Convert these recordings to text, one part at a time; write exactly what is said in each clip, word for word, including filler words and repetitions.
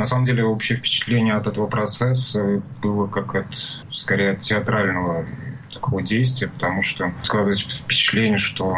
На самом деле, общее впечатление от этого процесса было как от, скорее, от театрального такого действия, потому что складывается впечатление, что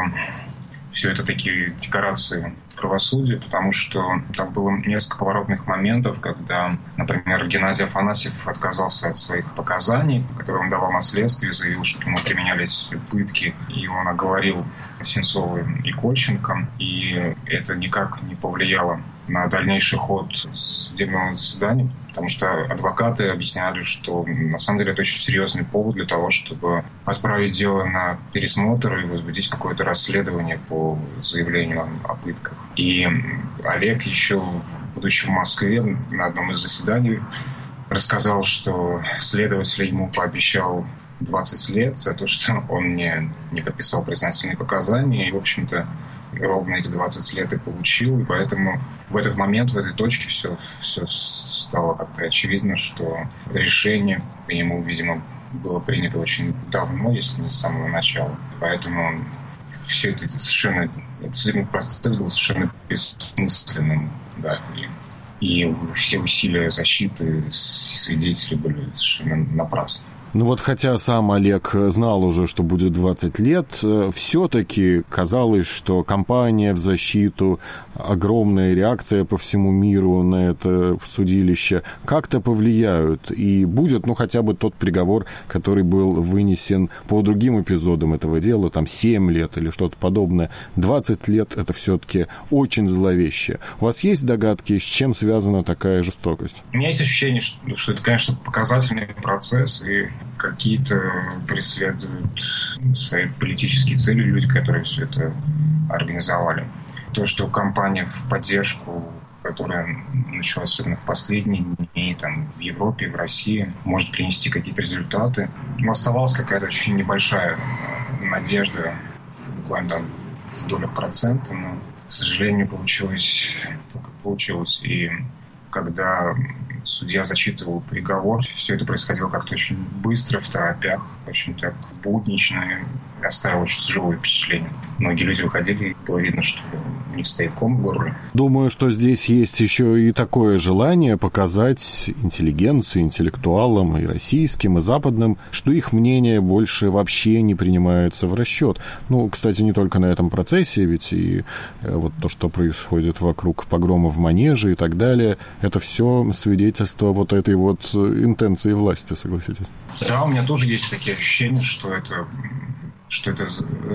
все это такие декорации правосудия, потому что там было несколько поворотных моментов, когда, например, Геннадий Афанасьев отказался от своих показаний, которые он давал на следствии, заявил, что к нему применялись пытки, и он оговорил Сенцова и Кольченко, и это никак не повлияло на дальнейший ход судебного заседания, потому что адвокаты объясняли, что на самом деле это очень серьезный повод для того, чтобы отправить дело на пересмотр и возбудить какое-то расследование по заявлению о пытках. И Олег еще, будучи в Москве, на одном из заседаний рассказал, что следователь ему пообещал двадцать лет за то, что он не, не подписал признательные показания. И, в общем-то, ровно эти двадцать лет и получил. И поэтому в этот момент, в этой точке все, все стало как-то очевидно, что решение по нему, видимо, было принято очень давно, если не с самого начала. Поэтому все это совершенно... Этот судебный процесс был совершенно бессмысленным. Да, и, и все усилия защиты и свидетелей были совершенно напрасны. Ну вот хотя сам Олег знал уже, что будет двадцать лет, все-таки казалось, что кампания в защиту, огромная реакция по всему миру на это судилище как-то повлияют. И будет, ну, хотя бы тот приговор, который был вынесен по другим эпизодам этого дела, там семь лет или что-то подобное. двадцать лет — это все-таки очень зловеще. У вас есть догадки, с чем связана такая жестокость? У меня есть ощущение, что, что это, конечно, показательный процесс, и какие-то преследуют свои политические цели люди, которые все это организовали. То, что кампания в поддержку, которая началась особенно в последние дни там, в Европе, в России, может принести какие-то результаты. Но оставалась какая-то очень небольшая надежда, буквально там в долях процента, но, к сожалению, получилось так, как получилось. И когда судья зачитывал приговор, все это происходило как-то очень быстро, в торопях, очень так буднично, и оставило очень тяжелое впечатление. Многие люди выходили, и было видно, что у них стоит ком в горле. Думаю, что здесь есть еще и такое желание показать интеллигенции, интеллектуалам, и российским, и западным, что их мнение больше вообще не принимается в расчет. Ну, кстати, не только на этом процессе, ведь и вот то, что происходит вокруг погрома в Манеже и так далее, это все свидетельство вот этой вот интенции власти, согласитесь? Да, у меня тоже есть такие ощущения, что это, что это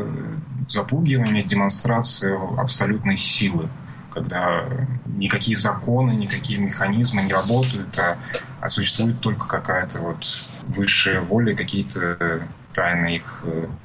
запугивание, демонстрация абсолютной силы, когда никакие законы, никакие механизмы не работают, а, а существует только какая-то вот высшая воля, какие-то тайные их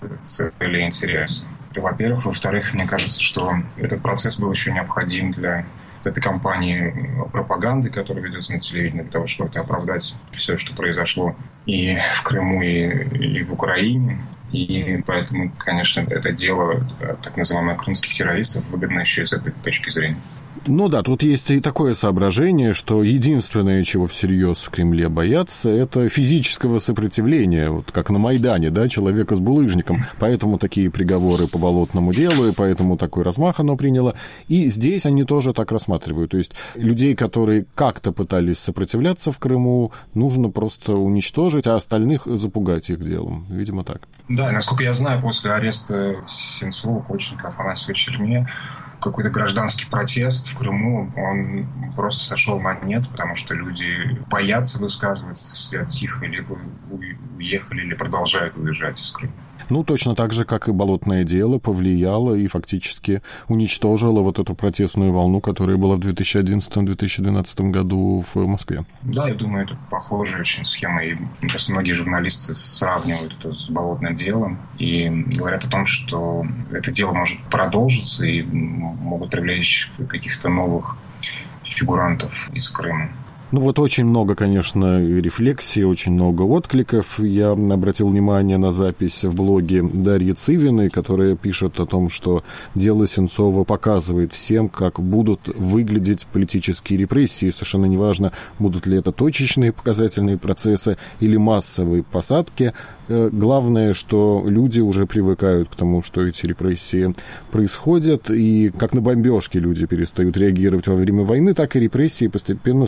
цели и интересы. Это, во-первых. Во-вторых, мне кажется, что этот процесс был еще необходим для этой кампании пропаганды, которая ведется на телевидении, для того, чтобы оправдать все, что произошло и в Крыму, и, и в Украине. И поэтому, конечно, это дело так называемых крымских террористов выгодно еще и с этой точки зрения. Ну да, тут есть и такое соображение, что единственное, чего всерьез в Кремле боятся, это физического сопротивления, вот как на Майдане, да, человека с булыжником. Поэтому такие приговоры по Болотному делу, и поэтому такой размах оно приняло. И здесь они тоже так рассматривают. То есть людей, которые как-то пытались сопротивляться в Крыму, нужно просто уничтожить, а остальных запугать их делом. Видимо, так. Да, насколько я знаю, после ареста Сенцова, Кольченко, Афанасьева, Черне, какой-то гражданский протест в Крыму, он просто сошел на нет, потому что люди боятся высказываться, сидят тихо, либо уехали, или продолжают уезжать из Крыма. Ну, точно так же, как и Болотное дело повлияло и фактически уничтожило вот эту протестную волну, которая была в две тысячи одиннадцатом - две тысячи двенадцатом году в Москве. Да, я думаю, это похожая очень схема. И просто многие журналисты сравнивают это с Болотным делом и говорят о том, что это дело может продолжиться и могут привлечь каких-то новых фигурантов из Крыма. Ну вот очень много, конечно, рефлексий, очень много откликов. Я обратил внимание на запись в блоге Дарьи Цивиной, которая пишет о том, что дело Сенцова показывает всем, как будут выглядеть политические репрессии. Совершенно неважно, будут ли это точечные показательные процессы или массовые посадки. Главное, что люди уже привыкают к тому, что эти репрессии происходят, и как на бомбежки люди перестают реагировать во время войны, так и репрессии постепенно становятся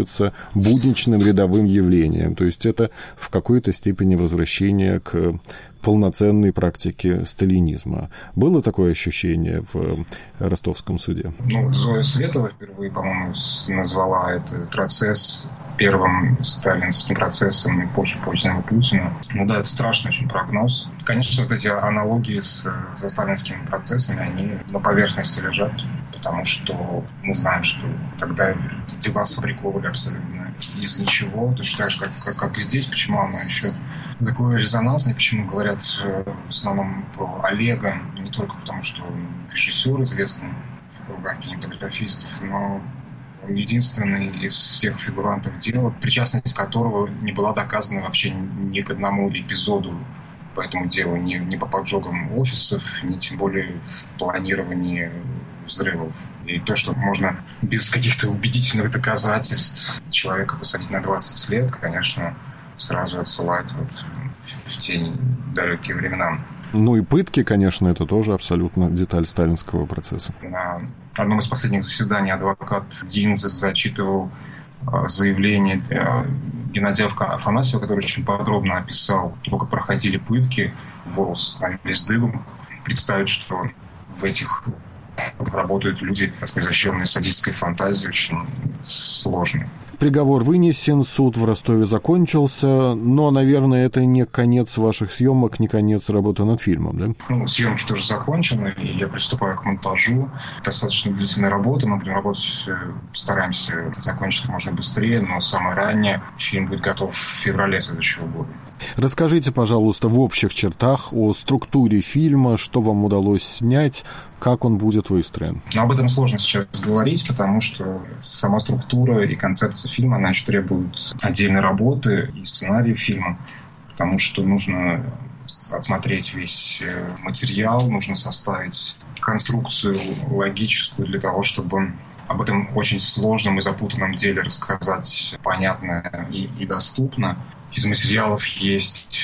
становится будничным рядовым явлением. То есть это в какой-то степени возвращение к полноценной практике сталинизма. Было такое ощущение в ростовском суде? Ну, Зоя Светова впервые, по-моему, назвала этот процесс первым сталинским процессом эпохи позднего Путина. Ну да, это страшный очень прогноз. Конечно, вот эти аналогии с, со сталинскими процессами, они на поверхности лежат, потому что мы знаем, что тогда дела сфабриковали абсолютно из ничего, точно так же, как, как, как и здесь. Почему оно еще такое резонансное, почему говорят в основном про Олега, не только потому, что он режиссер известный в кругах кинематографистов, но он единственный из всех фигурантов дела, причастность которого не была доказана вообще ни к одному эпизоду по этому делу, ни, ни по поджогам офисов, ни тем более в планировании взрывов. И то, что можно без каких-то убедительных доказательств человека посадить на двадцать лет, конечно, сразу отсылает вот в те далекие времена. Ну и пытки, конечно, это тоже абсолютно деталь сталинского процесса. На одном из последних заседаний адвокат Динзе зачитывал заявление Геннадия Афанасьева, который очень подробно описал, как проходили пытки. Волос становились дыбом. Представить, что в этих работают люди с изощренной садистской фантазией, очень сложно. Приговор вынесен, суд в Ростове закончился, но, наверное, это не конец ваших съемок, не конец работы над фильмом, да? Ну, съемки тоже закончены, и я приступаю к монтажу. Достаточно длительная работа, мы будем работать, стараемся закончить как можно быстрее, но самое раннее фильм будет готов в феврале следующего года. Расскажите, пожалуйста, в общих чертах о структуре фильма, что вам удалось снять, как он будет выстроен. Но об этом сложно сейчас говорить, потому что сама структура и концепция фильма, она еще требует отдельной работы и сценария фильма, потому что нужно отсмотреть весь материал, нужно составить конструкцию логическую для того, чтобы об этом очень сложном и запутанном деле рассказать понятно и, и доступно. Из материалов есть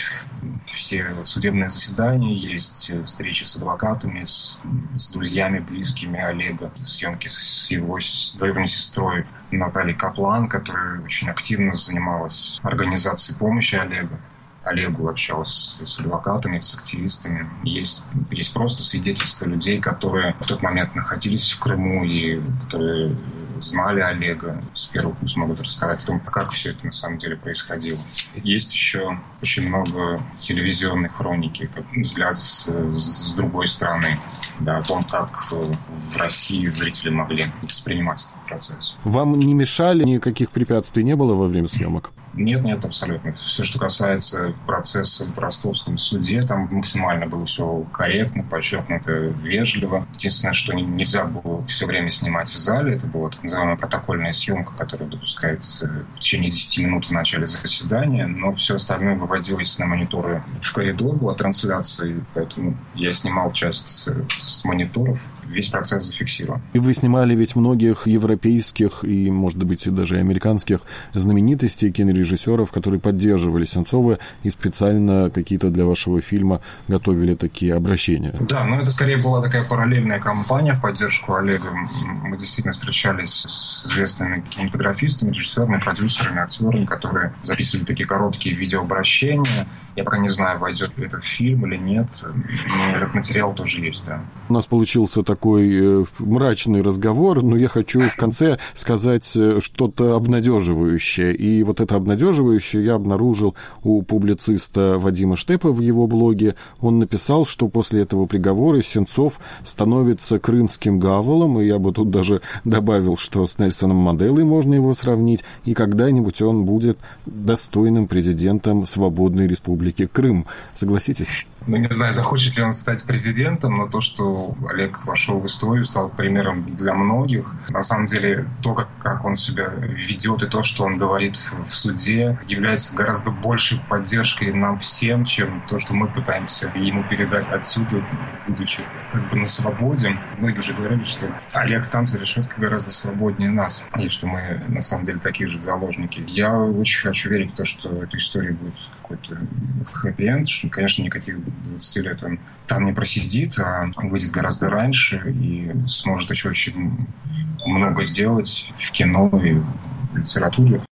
все судебные заседания, есть встречи с адвокатами, с, с друзьями, близкими Олега, съемки с его двоюродной сестрой Натальей Каплан, которая очень активно занималась организацией помощи Олега. Олегу общалась с, с адвокатами, с активистами. Есть, есть просто свидетельства людей, которые в тот момент находились в Крыму и которые знали Олега, с первых уст могут рассказать о том, как все это на самом деле происходило. Есть еще очень много телевизионной хроники, как взгляд с, с другой стороны, да, о том, как в России зрители могли воспринимать этот процесс. Вам не мешали, никаких препятствий не было во время съемок? Нет, нет, абсолютно. Все, что касается процесса в ростовском суде, там максимально было все корректно, подчеркнуто, вежливо. Единственное, что нельзя было все время снимать в зале, это была так называемая протокольная съемка, которая допускается в течение десяти минут в начале заседания, но все остальное выводилось на мониторы в коридор, была трансляция, поэтому я снимал часть с, с мониторов. Весь процесс зафиксирован. И вы снимали ведь многих европейских и, может быть, и даже американских знаменитостей, кинорежиссеров, которые поддерживали Сенцова и специально какие-то для вашего фильма готовили такие обращения. Да, но это скорее была такая параллельная кампания в поддержку Олега. Мы действительно встречались с известными кинематографистами, режиссерами, продюсерами, актерами, которые записывали такие короткие видеообращения. Я пока не знаю, войдет ли это в фильм или нет, но этот материал тоже есть, да. У нас получился такой э, мрачный разговор, но я хочу в конце сказать что-то обнадеживающее. И вот это обнадеживающее я обнаружил у публициста Вадима Штепа в его блоге. Он написал, что после этого приговора Сенцов становится крымским Гавелом, и я бы тут даже добавил, что с Нельсоном Манделой можно его сравнить, и когда-нибудь он будет достойным президентом свободной республики Крым. Согласитесь? Ну, не знаю, захочет ли он стать президентом, но то, что Олег вошел в историю, стал примером для многих. На самом деле, то, как, как он себя ведет и то, что он говорит в, в суде, является гораздо большей поддержкой нам всем, чем то, что мы пытаемся ему передать отсюда, будучи как бы на свободе. Многие уже говорили, что Олег там за решеткой гораздо свободнее нас, и что мы на самом деле такие же заложники. Я очень хочу верить в то, что эта история будет какой-то хэппи-энд, что, конечно, никаких двадцати лет он там не просидит, а выйдет гораздо раньше и сможет еще очень много сделать в кино и в литературе.